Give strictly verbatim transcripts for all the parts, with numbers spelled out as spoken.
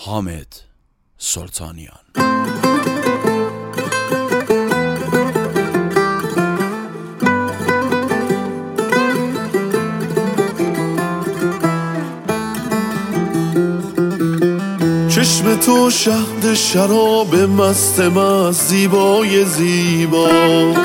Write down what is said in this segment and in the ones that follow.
حامد سلطانیان. چشم تو شهد شراب مست مست زیبای زیباست،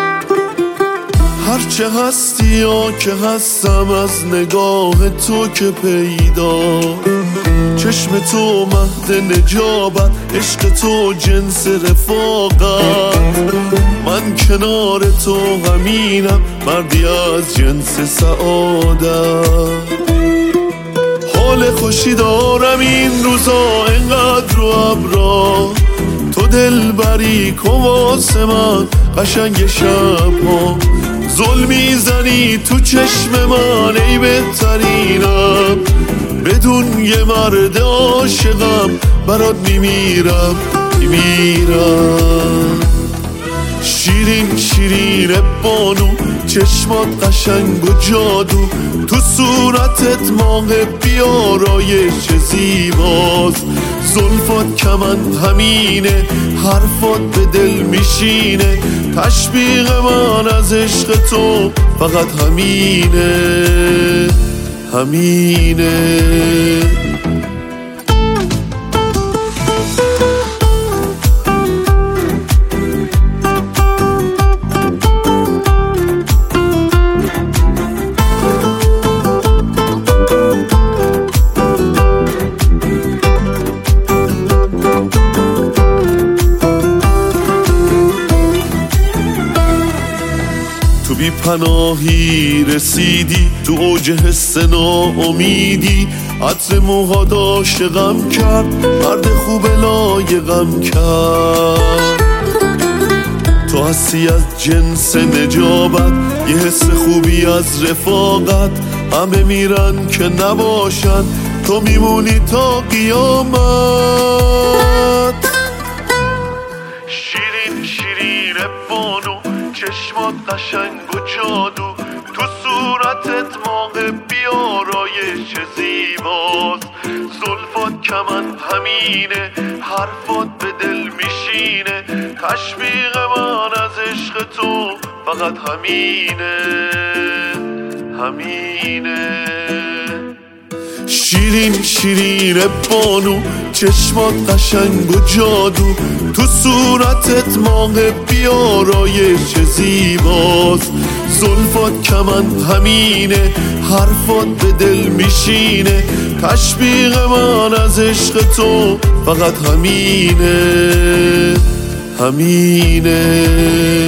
هرچه هستی یا که هستم از نگاه تو که پیدا. چشم تو مهد نجابت، عشق تو جنس رفاقت، من کنار تو همینم مردی از جنس سعادت. حال خوشی دارم این روزا انقدر رو ابرا، تو دل بری کن واسه من قشنگ شبها. زل میزنی تو چشم من ای بهترینم، بدون یه مرد عاشقم برات میمیرم میمیرم. شیرین شیرین بانو، چشمات قشنگ و جادو، تو صورتت ماه بیارایش زیباست. زلفات کمند همینه، حرفات به دل میشینه، تشویق من از عشق تو فقط همینه همینه. تو بی پناهی رسیدی، تو اوج حس ناامیدی، عطر موهات عاشقم کرد، مرد خوب لایقم کرد. تو هستی از جنس نجابت، یه حس خوبی از رفاقت، همه میرن که نباشن تو میمونی تا قیامت. شیرین شیرین بانو، چشمات قشنگ و جادو، تو صورتت ماه بیارایش زیباست. زلفات کمند همینه، حرفات به دل میشینه، تشویق من از عشق تو فقط همینه همینه. شیرین شیرین بانو، چشمات قشنگ و جادو، تو صورتت ماه بیارایش زیباست. زلفات کمند همینه، حرفات به دل میشینه، تشویق من از عشق تو فقط همینه همینه.